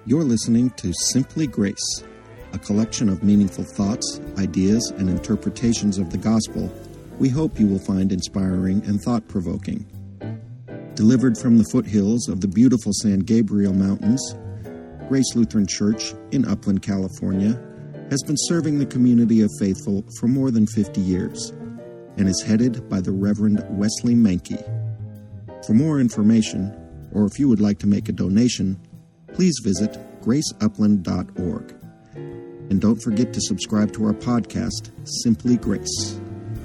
You're listening to Simply Grace, a collection of meaningful thoughts, ideas, and interpretations of the gospel we hope you will find inspiring and thought-provoking. Delivered from the foothills of the beautiful San Gabriel Mountains, Grace Lutheran Church in Upland, California, has been serving the community of faithful for more than 50 years and is headed by the Reverend Wesley Menke. For more information, or if you would like to make a donation, please visit graceupland.org. And don't forget to subscribe to our podcast, Simply Grace.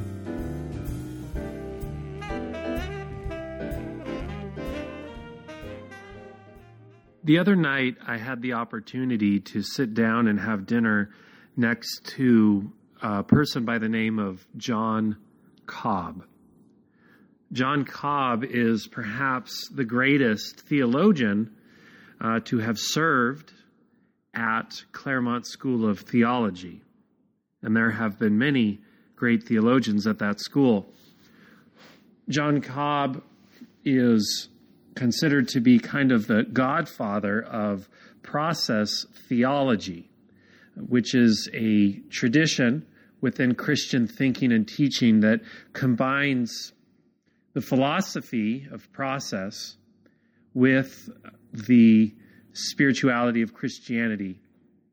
The other night, I had the opportunity to sit down and have dinner next to a person by the name of John Cobb. John Cobb is perhaps the greatest theologian to have served at Claremont School of Theology. And there have been many great theologians at that school. John Cobb is considered to be kind of the godfather of process theology, which is a tradition within Christian thinking and teaching that combines the philosophy of process with the spirituality of Christianity.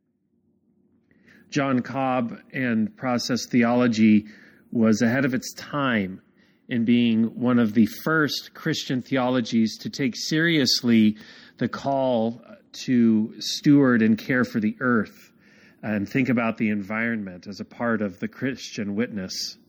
John Cobb and process theology was ahead of its time in being one of the first Christian theologies to take seriously the call to steward and care for the earth and think about the environment as a part of the Christian witness.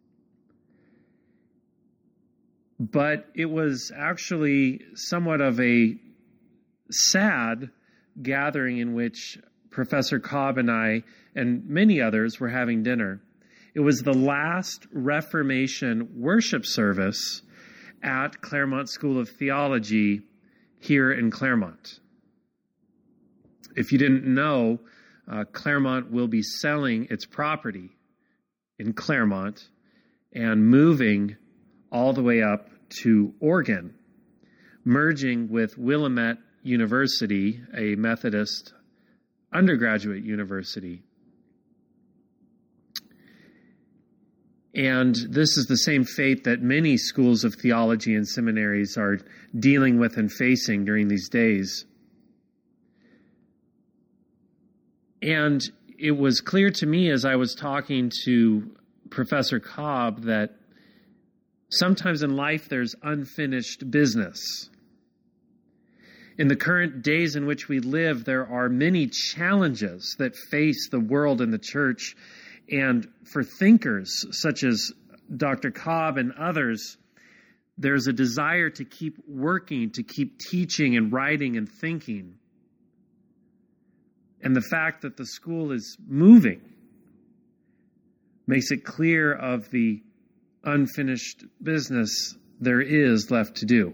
But it was actually somewhat of a sad gathering in which Professor Cobb and I and many others were having dinner. It was the last Reformation worship service at Claremont School of Theology here in Claremont. If you didn't know, Claremont will be selling its property in Claremont and moving all the way up to Oregon, merging with Willamette University, a Methodist undergraduate university. And this is the same fate that many schools of theology and seminaries are dealing with and facing during these days. And it was clear to me as I was talking to Professor Cobb that sometimes in life there's unfinished business. In the current days in which we live, there are many challenges that face the world and the church. And for thinkers such as Dr. Cobb and others, there's a desire to keep working, to keep teaching and writing and thinking. And the fact that the school is moving makes it clear of the unfinished business there is left to do.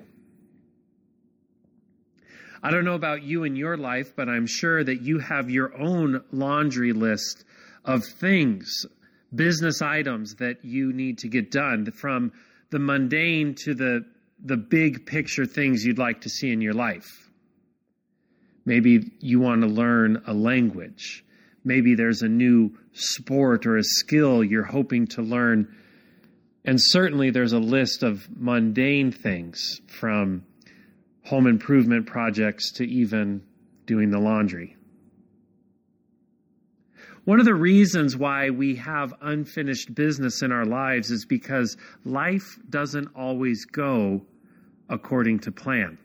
I don't know about you in your life, but I'm sure that you have your own laundry list of things, business items that you need to get done, from the mundane to the big picture things you'd like to see in your life. Maybe you want to learn a language. Maybe there's a new sport or a skill you're hoping to learn. And certainly there's a list of mundane things, from home improvement projects to even doing the laundry. One of the reasons why we have unfinished business in our lives is because life doesn't always go according to plan.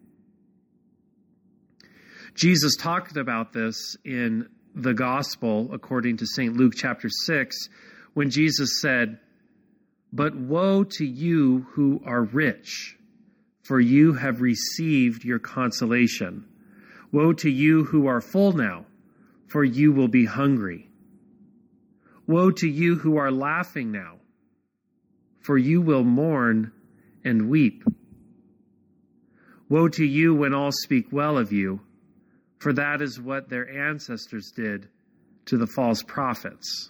Jesus talked about this in the gospel according to St. Luke chapter 6, when Jesus said, "But woe to you who are rich, for you have received your consolation. Woe to you who are full now, for you will be hungry. Woe to you who are laughing now, for you will mourn and weep. Woe to you when all speak well of you, for that is what their ancestors did to the false prophets."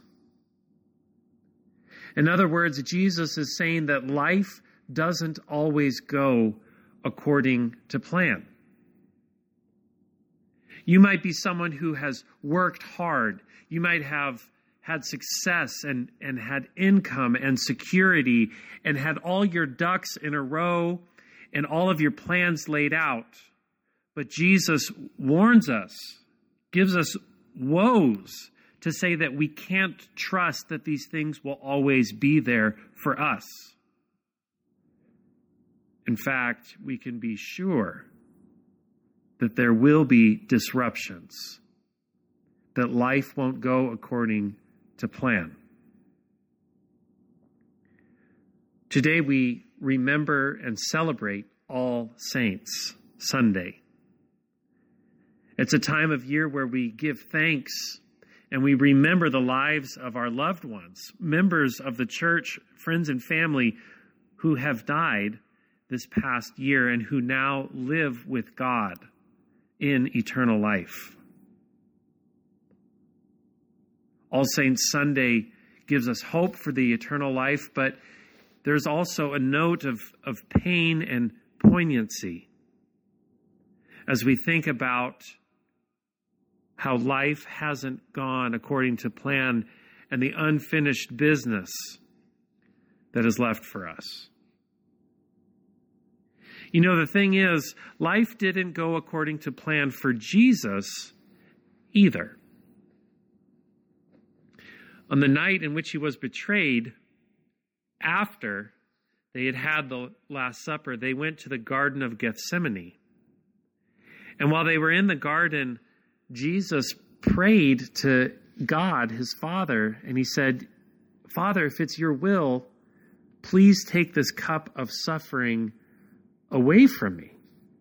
In other words, Jesus is saying that life doesn't always go according to plan. You might be someone who has worked hard. You might have had success and had income and security and had all your ducks in a row and all of your plans laid out. But Jesus warns us, gives us woes to say that we can't trust that these things will always be there for us. In fact, we can be sure that there will be disruptions, that life won't go according to plan. Today we remember and celebrate All Saints Sunday. It's a time of year where we give thanks and we remember the lives of our loved ones, members of the church, friends and family who have died this past year and who now live with God in eternal life. All Saints Sunday gives us hope for the eternal life, but there's also a note of pain and poignancy as we think about how life hasn't gone according to plan and the unfinished business that is left for us. You know, the thing is, life didn't go according to plan for Jesus either. On the night in which he was betrayed, after they had had the Last Supper, they went to the Garden of Gethsemane. And while they were in the garden, Jesus prayed to God, his Father, and he said, "Father, if it's your will, please take this cup of suffering away from me."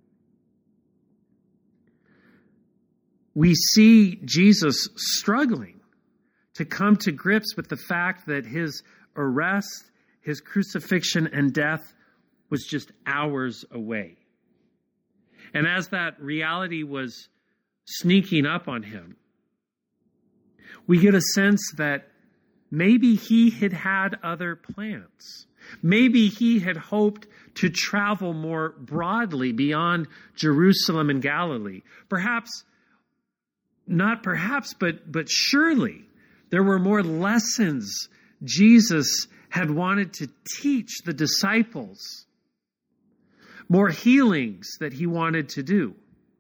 We see Jesus struggling to come to grips with the fact that his arrest, his crucifixion and death was just hours away. And as that reality was sneaking up on him, we get a sense that maybe he had had other plans. Maybe he had hoped to travel more broadly beyond Jerusalem and Galilee. Perhaps, not perhaps, but surely there were more lessons Jesus had wanted to teach the disciples, more healings that he wanted to do.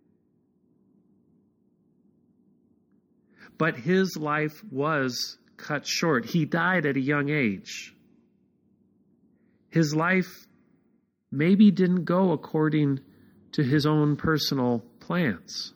But his life was cut short. He died at a young age. His life maybe didn't go according to his own personal plans.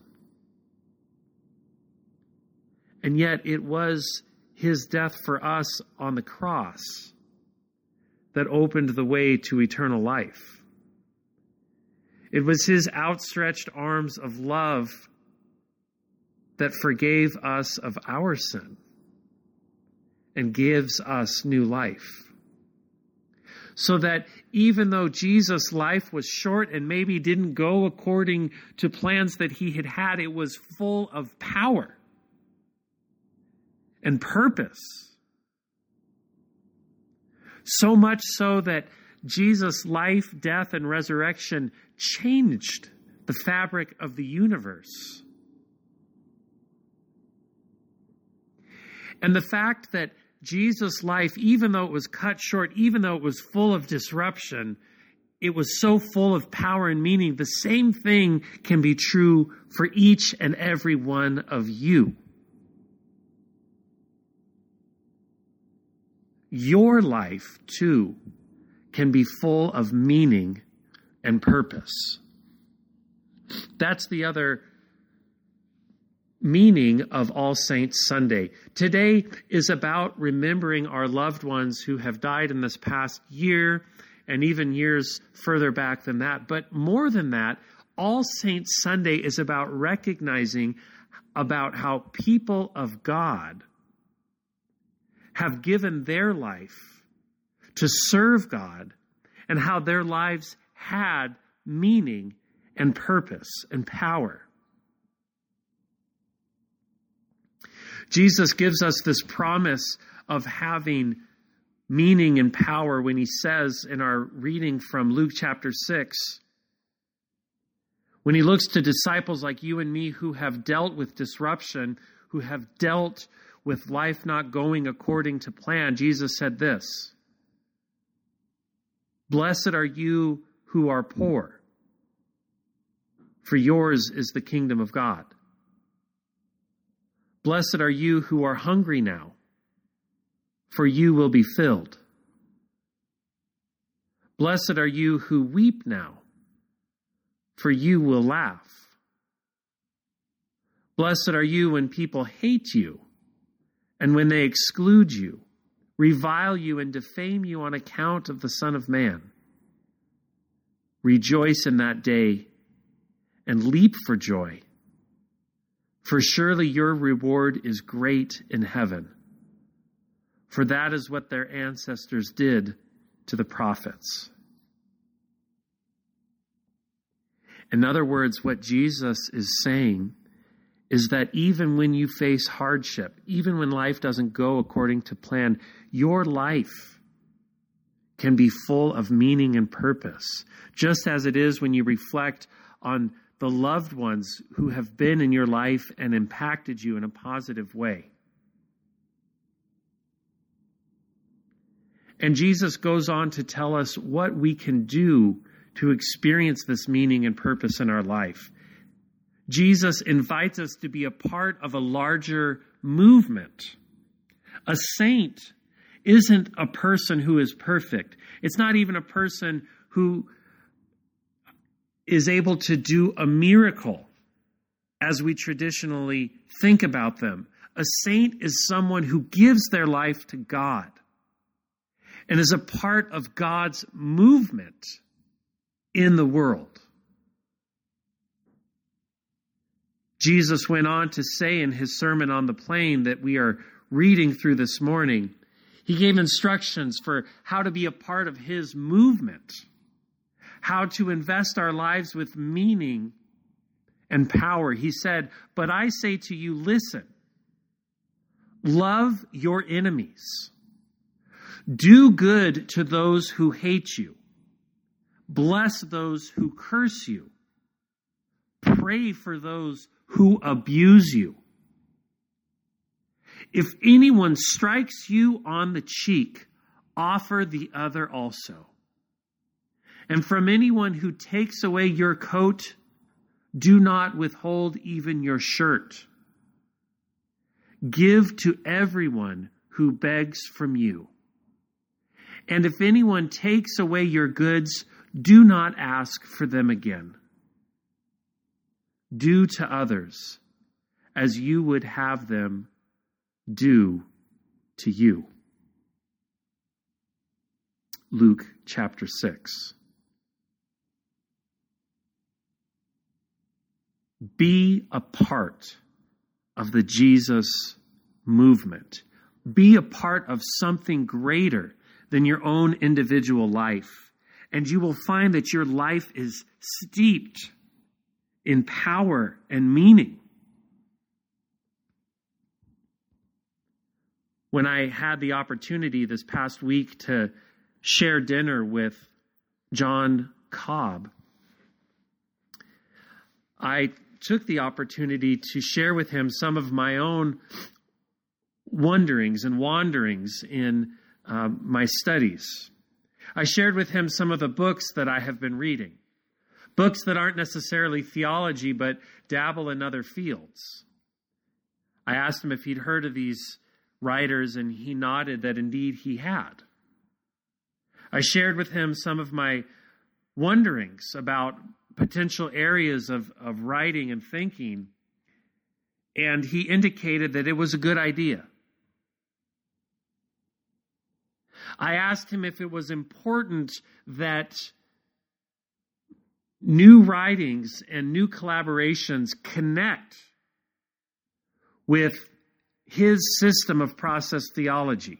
And yet it was his death for us on the cross that opened the way to eternal life. It was his outstretched arms of love that forgave us of our sin and gives us new life. So that even though Jesus' life was short and maybe didn't go according to plans that he had had, it was full of power and purpose. So much so that Jesus' life, death, and resurrection changed the fabric of the universe. And the fact that Jesus' life, even though it was cut short, even though it was full of disruption, it was so full of power and meaning. The same thing can be true for each and every one of you. Your life, too, can be full of meaning and purpose. That's the other meaning of All Saints Sunday. Today is about remembering our loved ones who have died in this past year and even years further back than that. But more than that, All Saints Sunday is about recognizing about how people of God have given their life to serve God and how their lives had meaning and purpose and power. Jesus gives us this promise of having meaning and power when he says in our reading from Luke chapter 6, When he looks to disciples like you and me who have dealt with disruption, who have dealt with life not going according to plan, Jesus said this: "Blessed are you who are poor, for yours is the kingdom of God. Blessed are you who are hungry now, for you will be filled. Blessed are you who weep now, for you will laugh. Blessed are you when people hate you, and when they exclude you, revile you, and defame you on account of the Son of Man. Rejoice in that day and leap for joy, for surely your reward is great in heaven. For that is what their ancestors did to the prophets." In other words, what Jesus is saying is that even when you face hardship, even when life doesn't go according to plan, your life can be full of meaning and purpose, just as it is when you reflect on the loved ones who have been in your life and impacted you in a positive way. And Jesus goes on to tell us what we can do to experience this meaning and purpose in our life. Jesus invites us to be a part of a larger movement. A saint isn't a person who is perfect. It's not even a person who is able to do a miracle as we traditionally think about them. A saint is someone who gives their life to God and is a part of God's movement in the world. Jesus went on to say in his Sermon on the Plain that we are reading through this morning, he gave instructions for how to be a part of his movement, how to invest our lives with meaning and power. He said, "But I say to you, listen, love your enemies. Do good to those who hate you. Bless those who curse you. Pray for those who abuse you. If anyone strikes you on the cheek, offer the other also. And from anyone who takes away your coat, do not withhold even your shirt. Give to everyone who begs from you. And if anyone takes away your goods, do not ask for them again. Do to others as you would have them do to you." Luke chapter 6. Be a part of the Jesus movement. Be a part of something greater than your own individual life. And you will find that your life is steeped in power and meaning. When I had the opportunity this past week to share dinner with John Cobb, I took the opportunity to share with him some of my own wonderings and wanderings in my studies. I shared with him some of the books that I have been reading, books that aren't necessarily theology, but dabble in other fields. I asked him if he'd heard of these writers, and he nodded that indeed he had. I shared with him some of my wonderings about potential areas of writing and thinking, and he indicated that it was a good idea. I asked him if it was important that new writings and new collaborations connect with his system of process theology.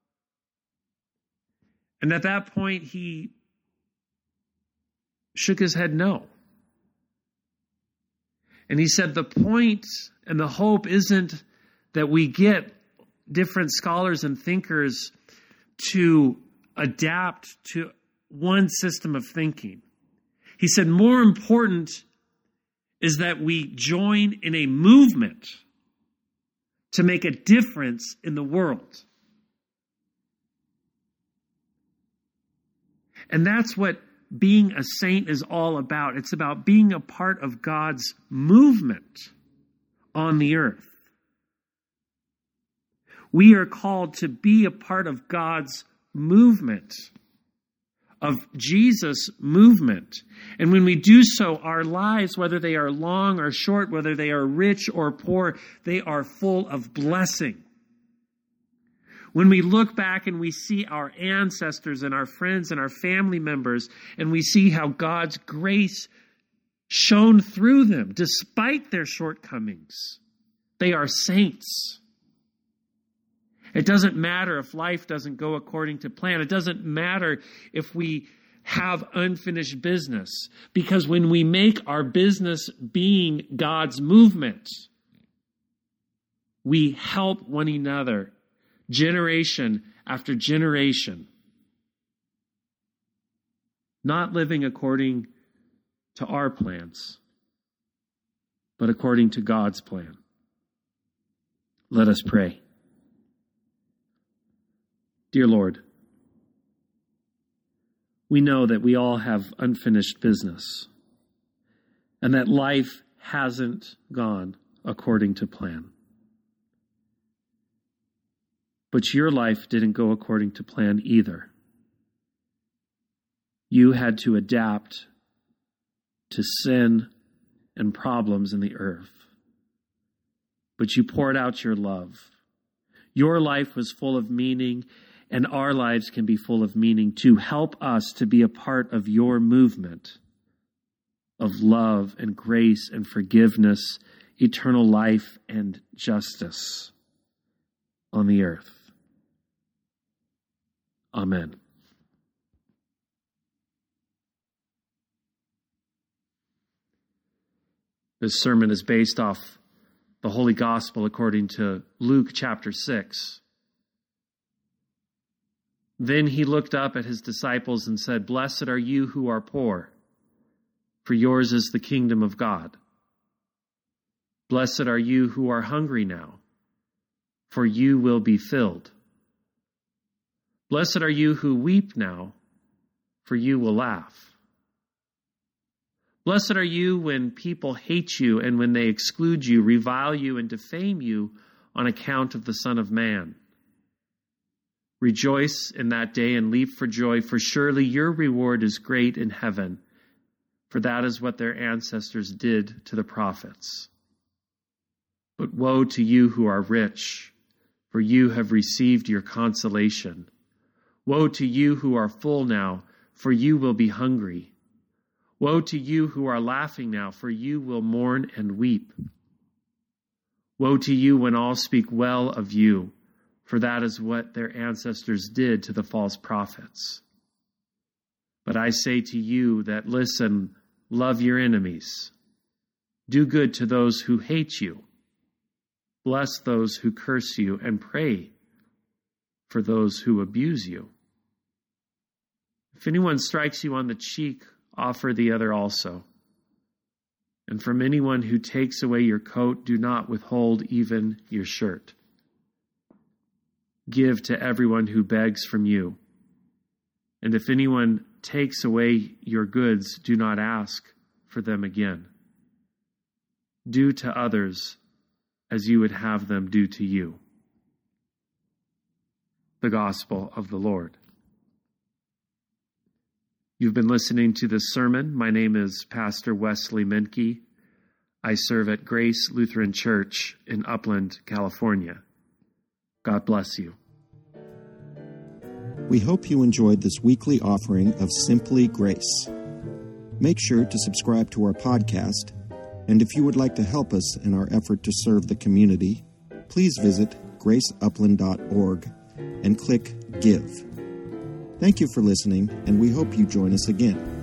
And at that point, he shook his head no. And he said the point and the hope isn't that we get different scholars and thinkers to adapt to one system of thinking. He said more important is that we join in a movement to make a difference in the world. And that's what being a saint is all about. It's about being a part of God's movement on the earth. We are called to be a part of God's movement, of Jesus' movement. And when we do so, our lives, whether they are long or short, whether they are rich or poor, they are full of blessing. When we look back and we see our ancestors and our friends and our family members, and we see how God's grace shone through them despite their shortcomings, they are saints. It doesn't matter if life doesn't go according to plan. It doesn't matter if we have unfinished business, because when we make our business being God's movement, we help one another generation after generation, not living according to our plans, but according to God's plan. Let us pray. Dear Lord, we know that we all have unfinished business and that life hasn't gone according to plan. But your life didn't go according to plan either. You had to adapt to sin and problems in the earth. But you poured out your love. Your life was full of meaning, and our lives can be full of meaning to help us to be a part of your movement of love and grace and forgiveness, eternal life and justice on the earth. Amen. This sermon is based off the Holy Gospel according to Luke chapter 6. Then he looked up at his disciples and said, "Blessed are you who are poor, for yours is the kingdom of God. Blessed are you who are hungry now, for you will be filled. Blessed are you who weep now, for you will laugh. Blessed are you when people hate you and when they exclude you, revile you, and defame you on account of the Son of Man. Rejoice in that day and leap for joy, for surely your reward is great in heaven, for that is what their ancestors did to the prophets. But woe to you who are rich, for you have received your consolation. Woe to you who are full now, for you will be hungry. Woe to you who are laughing now, for you will mourn and weep. Woe to you when all speak well of you, for that is what their ancestors did to the false prophets. But I say to you that listen, love your enemies. Do good to those who hate you. Bless those who curse you, and pray for those who abuse you. If anyone strikes you on the cheek, offer the other also. And from anyone who takes away your coat, do not withhold even your shirt. Give to everyone who begs from you. And if anyone takes away your goods, do not ask for them again. Do to others as you would have them do to you. The Gospel of the Lord. You've been listening to this sermon. My name is Pastor Wesley Menke. I serve at Grace Lutheran Church in Upland, California. God bless you. We hope you enjoyed this weekly offering of Simply Grace. Make sure to subscribe to our podcast, and if you would like to help us in our effort to serve the community, please visit graceupland.org and click Give. Thank you for listening, and we hope you join us again.